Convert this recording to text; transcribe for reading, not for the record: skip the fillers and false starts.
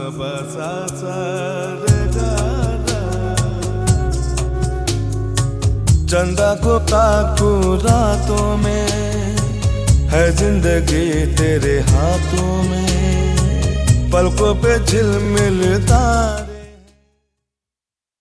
बसा रे गा गा। चंदा को ताकू रातों में, है जिंदगी तेरे हाथों में, पलकों पे झिलमिल तारे।